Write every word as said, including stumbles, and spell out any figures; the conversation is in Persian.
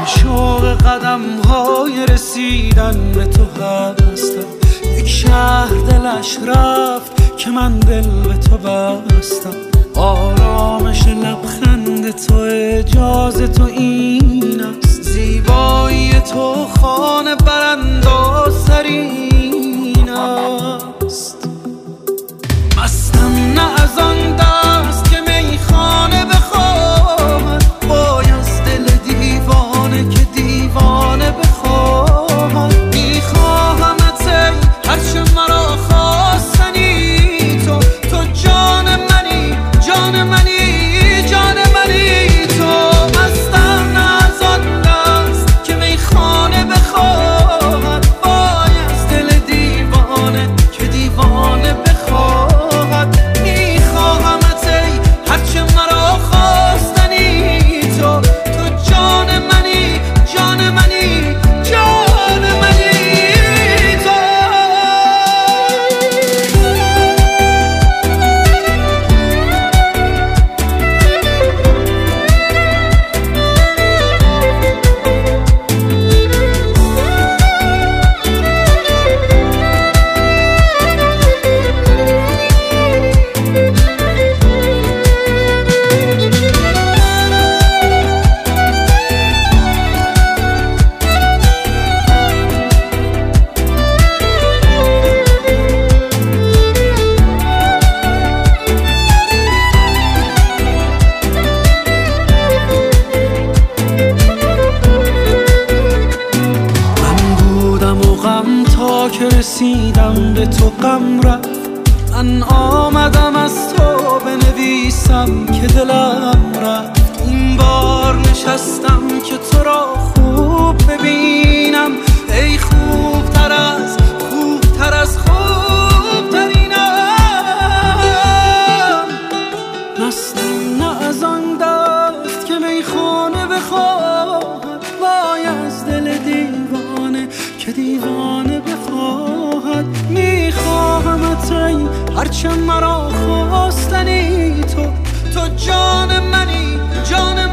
شوق قدم های رسیدن به تو هستم. یک شهر دلش رفت که من دل به تو بستم. آرامش لبخند تو اجازه تو این است. زیبایی تو خانه براندازترین است. مستم نه از آن دست که میخانه بخواهد، وای از دل دیوانه که دیوانه بخواهد. میخواهمت ای هرچه مرا خواستنی تو، تو جان منی جان منی جان منی تو. مستم نه از آن دست که میخانه بخواهد، وای از دل دیوانه که دیوانه بخواهد. تا که رسیدم به تو غم رفت. من آمدم از تو بنویسم که دلم رفت. این بار نشستم که تو را خوب ببینم. ای خوب تر از خوب تر از خوب ترینم. مستم نه از آن دست که میخانه بخواهد، وای از دل دیوانه که دیوانه بخواهد. میخواهمت ای هرچه مرا خواستنی تو، تو جان منی جان